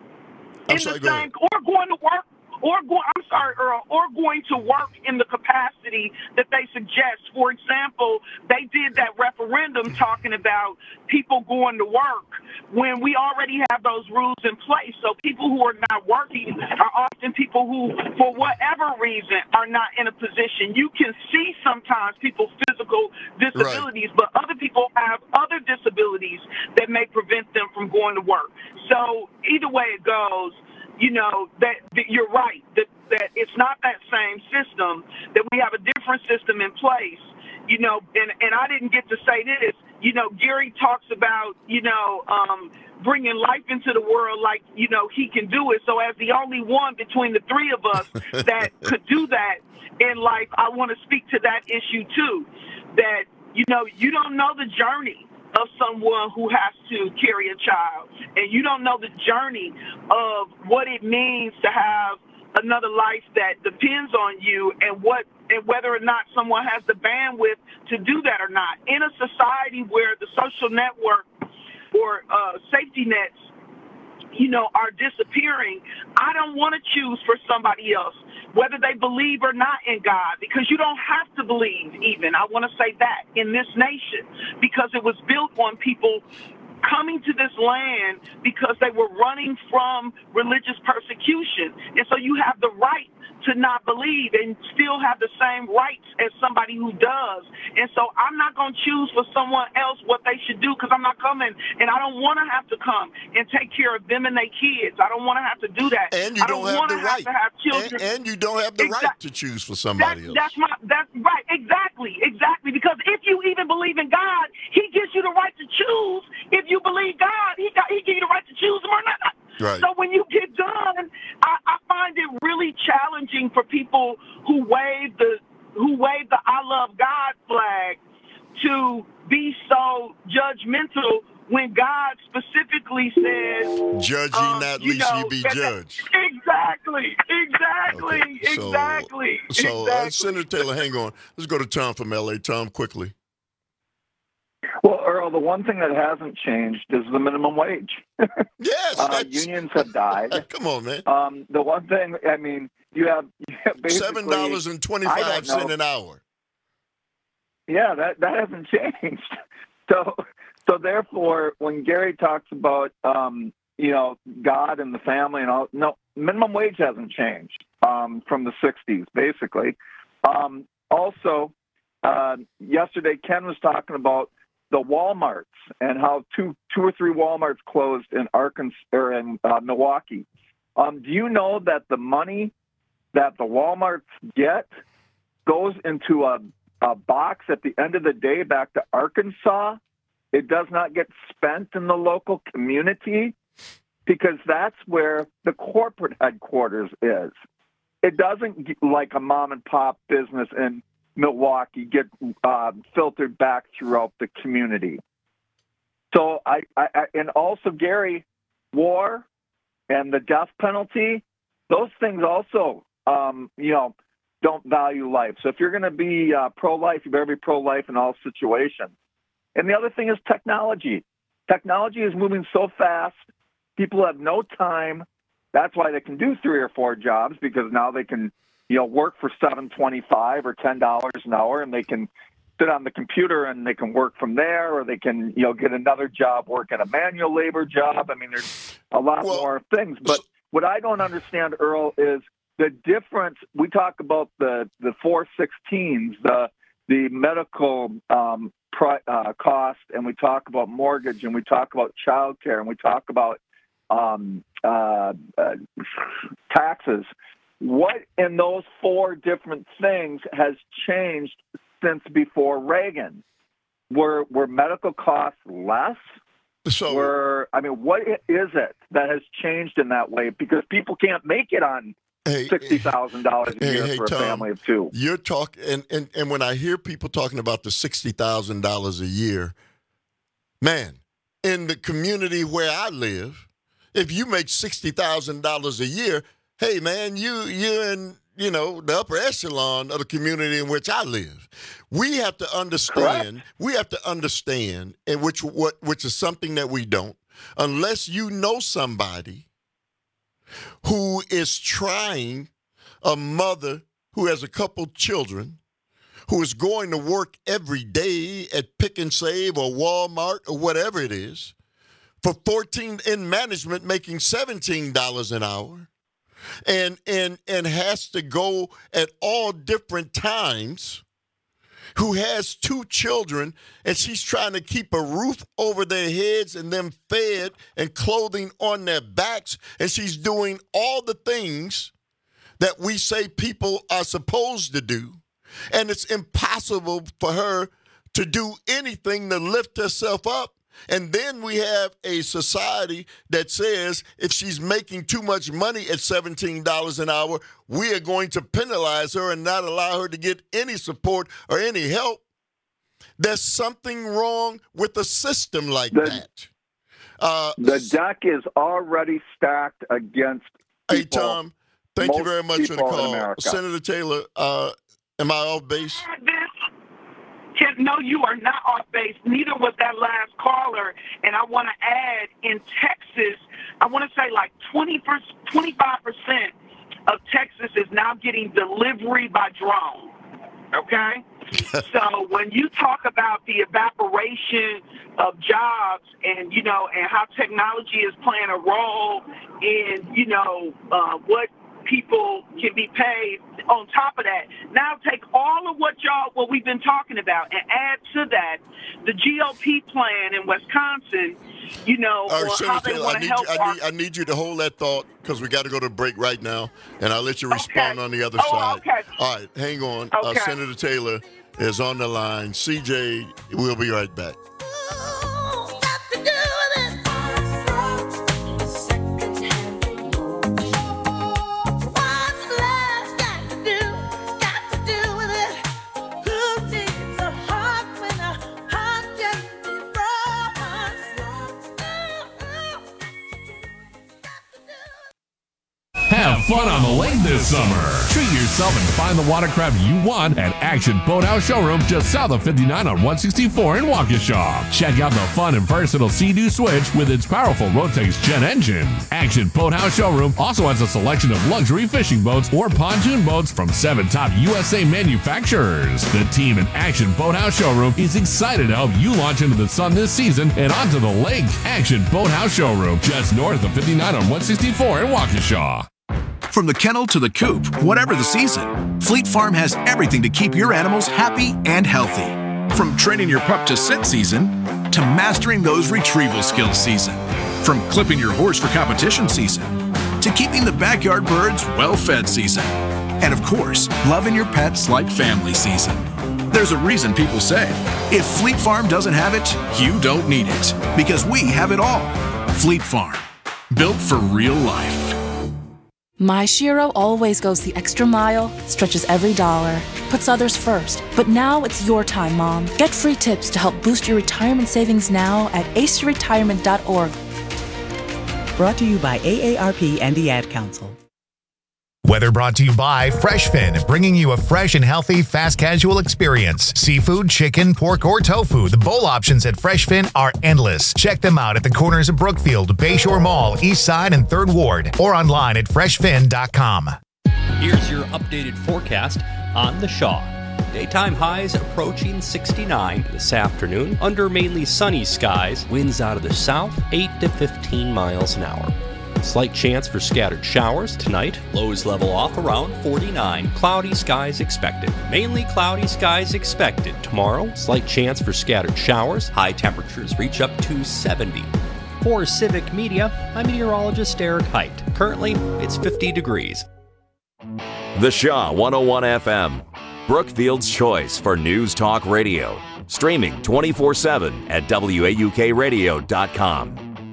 I'm in sorry, the go same, ahead. or going to work, or go, I'm sorry, Earl, or going to work in the capacity that they suggest. For example, they did that referendum talking about people going to work when we already have those rules in place. So people who are not working are often people who, for whatever reason, are not in a position. You can see sometimes people's physical disabilities, right. but other people have other disabilities that may prevent them from going to work. So either way it goes, you know, that, that you're right, that, that it's not that same system, that we have a different system in place, you know, and, and I didn't get to say this, you know, Gary talks about, you know, um, bringing life into the world like, you know, he can do it. So as the only one between the three of us that could do that in life, I want to speak to that issue too, that, you know, you don't know the journey of someone who has to carry a child, and you don't know the journey of what it means to have another life that depends on you, and what and whether or not someone has the bandwidth to do that or not. In a society where the social network or uh, safety nets, you know, are disappearing, I don't want to choose for somebody else, whether they believe or not in God, because you don't have to believe even. I want to say that in this nation, because it was built on people coming to this land because they were running from religious persecution. And so you have the right to not believe and still have the same rights as somebody who does. And so I'm not going to choose for someone else what they should do, because I'm not coming, and I don't want to have to come and take care of them and their kids. I don't want to have to do that. And you I don't, don't have want the to right. have to have children. And, and you don't have the exactly. right to choose for somebody that, else. That's my. That's right. Exactly. Exactly. Because if you even believe in God, He gives you the right to choose. If you believe God, He got, He gives you the right to choose Him or not. Right. So when you get done, I, I find it really challenging for people who wave the who wave the "I love God" flag to be so judgmental when God specifically says, "Judge ye um, not, you lest know, ye be that, judged." Exactly. Exactly. Okay. So, exactly. So, exactly. Uh, Senator Taylor, hang on. Let's go to Tom from L A. Tom, quickly. Well, Earl, the one thing that hasn't changed is the minimum wage. Yes, uh, unions have died. Come on, man. Um, the one thing, I mean, you have, you have basically seven dollars and twenty-five cents an hour. Yeah, that that hasn't changed. So, so therefore, when Gary talks about, um, you know, God and the family and all, no, minimum wage hasn't changed um, from the sixties, basically. Um, also, uh, yesterday Ken was talking about the Walmarts and how two two or three Walmarts closed in Arkansas or in uh, Milwaukee. Um, do you know that the money that the Walmarts get goes into a, a box at the end of the day back to Arkansas? It does not get spent in the local community. because that's where the corporate headquarters is. It doesn't, like a mom and pop business in Milwaukee, get uh, filtered back throughout the community. So I, I, I, and also Gary, war and the death penalty, those things also, um, you know, don't value life. So if you're going to be uh, pro-life, you better be pro-life in all situations. And the other thing is technology. Technology is moving so fast. People have no time. That's why they can do three or four jobs, because now they can, you know, work for seven twenty-five or ten dollars an hour, and they can sit on the computer and they can work from there, or they can, you know, get another job, work at a manual labor job. I mean, there's a lot well, more things. But what I don't understand, Earl, is the difference. We talk about the, the four sixteens, the the medical um, pri- uh, cost, and we talk about mortgage, and we talk about child care, and we talk about um, uh, uh, taxes. What in those four different things has changed since before Reagan? Were were medical costs less? So, were I mean, what is it that has changed in that way? Because people can't make it on hey, sixty thousand dollars a hey, year hey, for a Tom, family of two. You're talking, and, and and when I hear people talking about the sixty thousand dollars a year, man, in the community where I live, if you make sixty thousand dollars a year, hey man, you you're in, you know, the upper echelon of the community in which I live. We have to understand. Correct. We have to understand, and which what which is something that we don't, unless you know somebody who is trying, a mother who has a couple children, who is going to work every day at Pick and Save or Walmart or whatever it is, for fourteen in management, making seventeen dollars an hour. And and and has to go at all different times, who has two children, and she's trying to keep a roof over their heads and them fed and clothing on their backs, and she's doing all the things that we say people are supposed to do, and it's impossible for her to do anything to lift herself up. And then we have a society that says if she's making too much money at seventeen dollars an hour, we are going to penalize her and not allow her to get any support or any help. There's something wrong with a system like the, that. Uh, the deck is already stacked against people. Hey, Tom, thank you very much for the call. Senator Taylor, uh, am I off base? No, you are not off base. Neither was that last caller. And I want to add, in Texas, I want to say like twenty, twenty-five percent of Texas is now getting delivery by drone. Okay? So when you talk about the evaporation of jobs and, you know, and how technology is playing a role in, you know, uh, what people can be paid on top of that. Now take all of what y'all, what we've been talking about, and add to that the G O P plan in Wisconsin, you know, All right, or Senator how they Taylor, want I to need, help you, I, our- need, I need you to hold that thought, because we got to go to break right now, and I'll let you respond okay. on the other oh, side. Okay. All right, hang on. Okay. Uh, Senator Taylor is on the line. C J, we'll be right back. Have fun on the lake this summer. Treat yourself and find the watercraft you want at Action Boathouse Showroom just south of fifty-nine on one sixty-four in Waukesha. Check out the fun and versatile Sea-Doo Switch with its powerful Rotax Jet engine. Action Boathouse Showroom also has a selection of luxury fishing boats or pontoon boats from seven top U S A manufacturers. The team at Action Boathouse Showroom is excited to help you launch into the sun this season and onto the lake. Action Boathouse Showroom just north of fifty-nine on one sixty-four in Waukesha. From the kennel to the coop, whatever the season, Fleet Farm has everything to keep your animals happy and healthy. From training your pup to sit season, to mastering those retrieval skills season. From clipping your horse for competition season, to keeping the backyard birds well-fed season. And of course, loving your pets like family season. There's a reason people say, if Fleet Farm doesn't have it, you don't need it. Because we have it all. Fleet Farm. built for real life. My Shiro always goes the extra mile, stretches every dollar, puts others first. But now it's your time, Mom. Get free tips to help boost your retirement savings now at a c e retirement dot org. Brought to you by A A R P and the Ad Council. Weather brought to you by FreshFin, bringing you a fresh and healthy fast casual experience. Seafood, chicken, pork, or tofu, the bowl options at FreshFin are endless. Check them out at the corners of Brookfield, Bayshore Mall, East Side, and third Ward, or online at fresh fin dot com. Here's your updated forecast on the Shaw. Daytime highs approaching sixty-nine this afternoon under mainly sunny skies. Winds out of the south, eight to fifteen miles an hour. Slight chance for scattered showers tonight. Lows level off around forty-nine. Cloudy skies expected. Mainly cloudy skies expected tomorrow. Slight chance for scattered showers. High temperatures reach up to seventy. For Civic Media, I'm meteorologist Eric Height. Currently, it's fifty degrees. The Shaw one oh one F M, Brookfield's choice for news talk radio. Streaming twenty-four seven at W A U K radio dot com.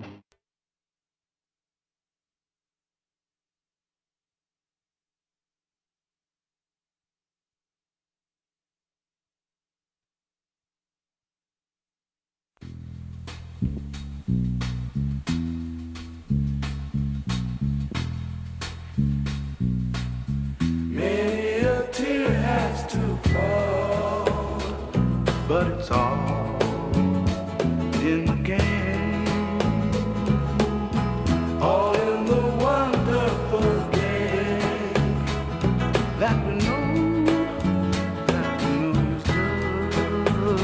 But it's all in the game, all in the wonderful game that we know, that we know is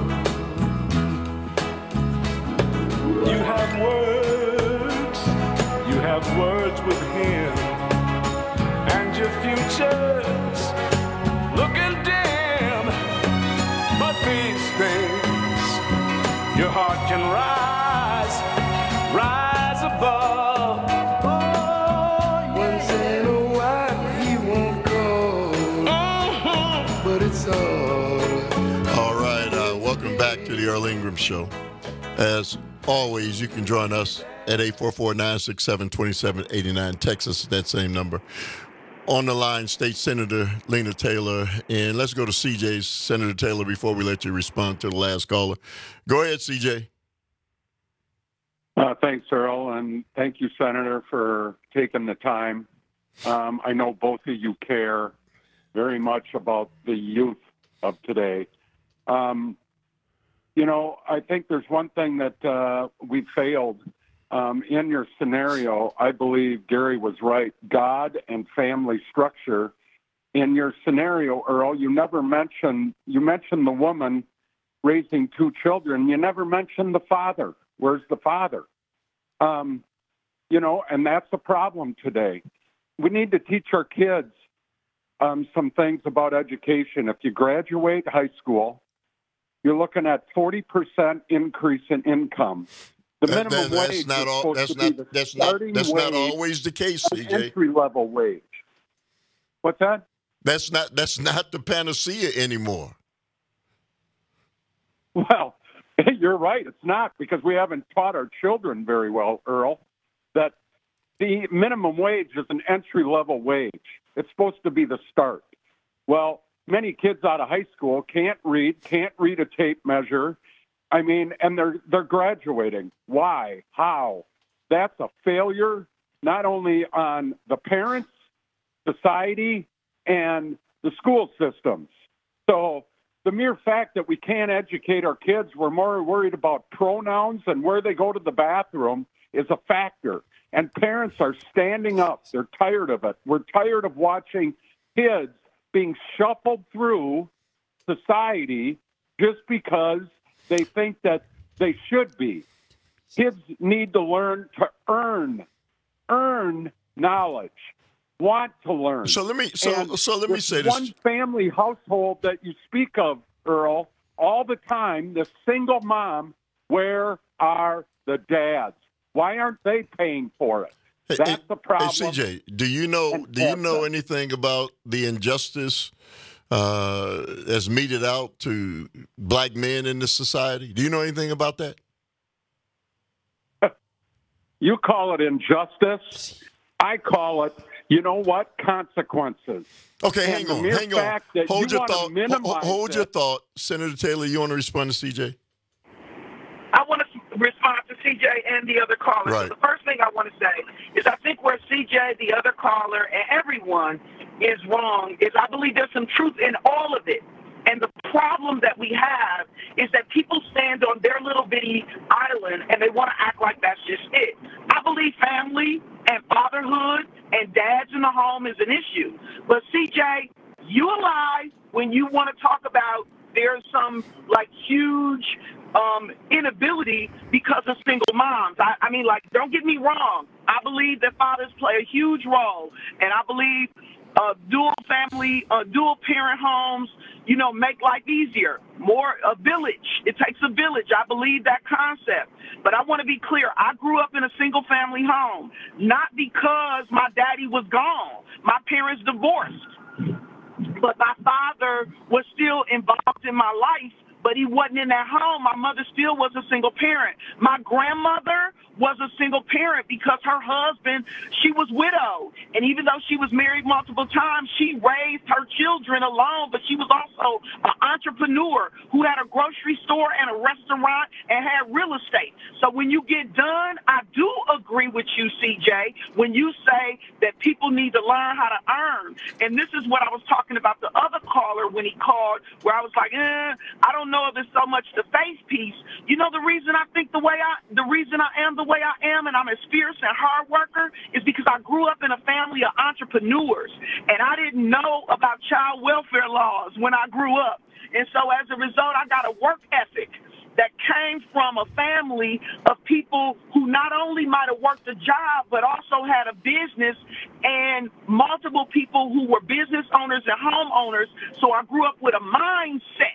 love. You have words, you have words with him, and your future's looking dim. These things, your heart can rise, rise above. Oh, once in a while he won't go, mm-hmm. But it's all. All right, uh, welcome back to the Earl Ingram Show. As always, you can join us at eight four four, nine six seven, two seven eight nine. Text us at that same number. On the line, State Senator Lena Taylor. And let's go to C J, Senator Taylor, before we let you respond to the last caller. Go ahead, C J. Uh, thanks, Earl, and thank you, Senator, for taking the time. Um, I know both of you care very much about the youth of today. Um, you know, I think there's one thing that uh, we failed Um, in your scenario. I believe Gary was right. God and family structure. In your scenario, Earl, you never mentioned, you mentioned the woman raising two children. You never mentioned the father. Where's the father? Um, you know, and that's a problem today. We need to teach our kids um, some things about education. If you graduate high school, you're looking at forty percent increase in income. The that, minimum that, wage that's not is all, supposed that's to not, be the that's not, starting that's wage, not always the case, C J. Entry level wage. What's that? That's not that's not the panacea anymore. Well, you're right. It's not, because we haven't taught our children very well, Earl, that the minimum wage is an entry level wage. It's supposed to be the start. Well, many kids out of high school can't read, can't read a tape measure. I mean, and they're they're graduating. Why? How? That's a failure, not only on the parents, society, and the school systems. So the mere fact that we can't educate our kids, we're more worried about pronouns and where they go to the bathroom, is a factor. And parents are standing up. They're tired of it. We're tired of watching kids being shuffled through society just because they think that they should be. Kids need to learn to earn, earn knowledge, want to learn. So let me so And so let me this say this. one family household that you speak of, Earl, all the time, the single mom, where are the dads? Why aren't they paying for it? That's hey, the problem. Hey, C J, do you know do you know anything about the injustice uh, as meted out to black men in this society? Do you know anything about that? You call it injustice. I call it, you know what, consequences. Okay, and hang on, hang on. Hold your thought. Hold, hold your thought. Senator Taylor, you want to respond to C J? I want to respond to C J and the other caller. Right. So the first thing I want to say is I think where C J, the other caller, and everyone is wrong is I believe there's some truth in all of it. And the problem that we have is that people stand on their little bitty island and they want to act like that's just it. I believe family and fatherhood and dads in the home is an issue. But C J, you lie when you want to talk about there's some like huge um, inability because of single moms. I, I mean, like, don't get me wrong. I believe that fathers play a huge role, and I believe uh, dual family, uh, dual parent homes, you know, make life easier. More a village. It takes a village. I believe that concept. But I want to be clear. I grew up in a single family home, not because my daddy was gone. My parents divorced. But my father was still involved in my life, but he wasn't in that home. My mother still was a single parent. My grandmother was a single parent because her husband, she was widowed. And even though she was married multiple times, she raised her children alone, but she was also an entrepreneur who had a grocery store and a restaurant and had real estate. So when you get done, I do agree with you, C J, when you say that people need to learn how to earn. And this is what I was talking about the other caller when he called, where I was like, eh, I don't know if it's so much the faith piece. You know, the reason I think the way I, the reason I am the way I am and I'm as fierce and hard worker is because I grew up in a family of entrepreneurs, and I didn't know about child welfare laws when I grew up. And so as a result, I got a work ethic that came from a family of people who not only might have worked a job, but also had a business and multiple people who were business owners and homeowners. So I grew up with a mindset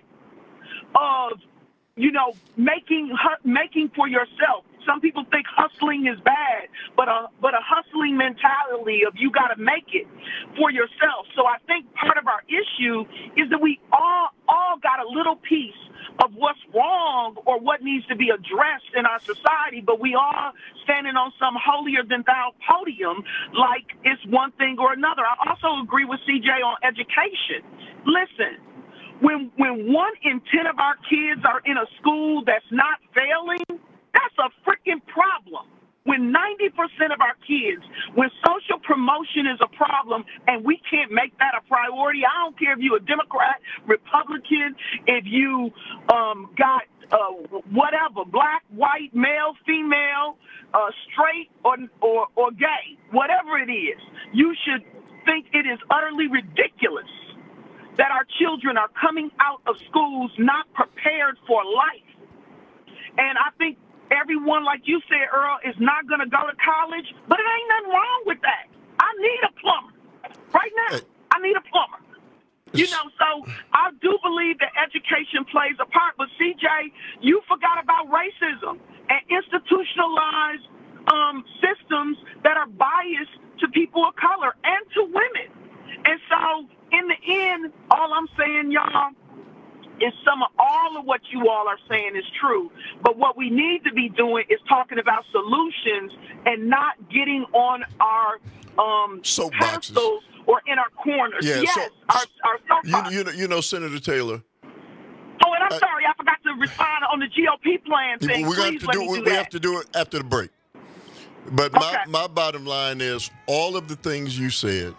of, you know, making making for yourself. Some people think hustling is bad, but a but a hustling mentality of you got to make it for yourself. So I think part of our issue is that we all all got a little piece of what's wrong or what needs to be addressed in our society, but we all standing on some holier than thou podium like it's one thing or another. I also agree with C J on education. Listen, when when one in ten of our kids are in a school that's not failing, that's a freaking problem. When ninety percent of our kids, when social promotion is a problem and we can't make that a priority, I don't care if you're a Democrat, Republican, if you um, got uh, whatever, black, white, male, female, uh, straight, or, or, or gay, whatever it is, you should think it is utterly ridiculous that our children are coming out of schools not prepared for life. And I think everyone, like you said, Earl, is not going to go to college, but it ain't nothing wrong with that. I need a plumber. Right now, I need a plumber. You know, so I do believe that education plays a part, but C J, you forgot about racism and institutionalized um, systems that are biased to people of color and to women. And so, in the end, all I'm saying, y'all, is some of all of what you all are saying is true. But what we need to be doing is talking about solutions and not getting on our um, pedestals or in our corners. Yeah, yes, so, our, our soapbox. you, you, know, you know, Senator Taylor. Oh, and I'm uh, sorry, I forgot to respond on the G O P plan thing. We're going to do, do we, we have to do it after the break. But okay. my, my bottom line is all of the things you said,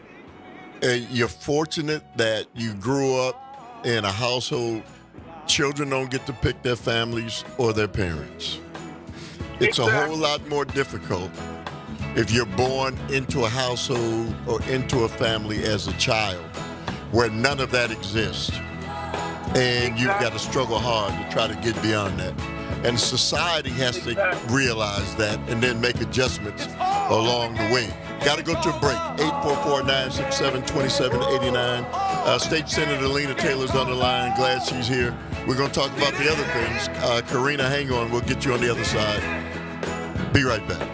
and you're fortunate that you grew up in a household, children don't get to pick their families or their parents. It's exactly. a whole lot more difficult if you're born into a household or into a family as a child where none of that exists. And exactly. you've got to struggle hard to try to get beyond that. And society has exactly. to realize that and then make adjustments along the way. Got to go to a break. eight four four, nine six seven, two seven eight nine. Uh, State Senator Lena Taylor's on the line. Glad she's here. We're going to talk about the other things. Uh, Karina, hang on. We'll get you on the other side. Be right back.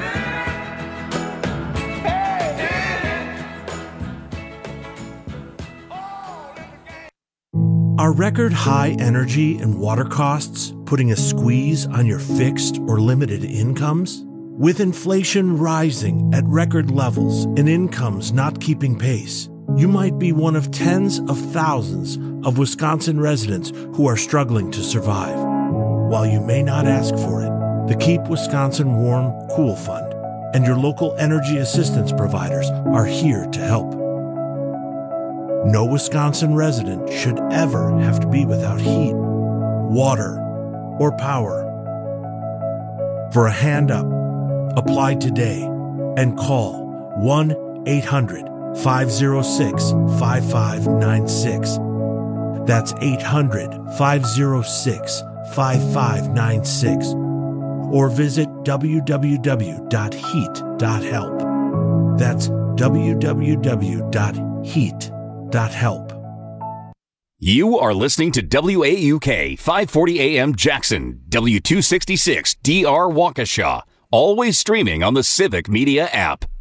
Are record high energy and water costs putting a squeeze on your fixed or limited incomes? With inflation rising at record levels and incomes not keeping pace, you might be one of tens of thousands of Wisconsin residents who are struggling to survive. While you may not ask for it, the Keep Wisconsin Warm Cool Fund and your local energy assistance providers are here to help. No Wisconsin resident should ever have to be without heat, water, or power. For a hand up, apply today and call one eight hundred five oh six five five nine six. That's eight hundred five oh six five five nine six. Or visit w w w dot heat dot help. That's w w w dot heat dot help. You are listening to W A U K five forty A M Jackson, W two sixty-six D R Waukesha. Always streaming on the Civic Media app.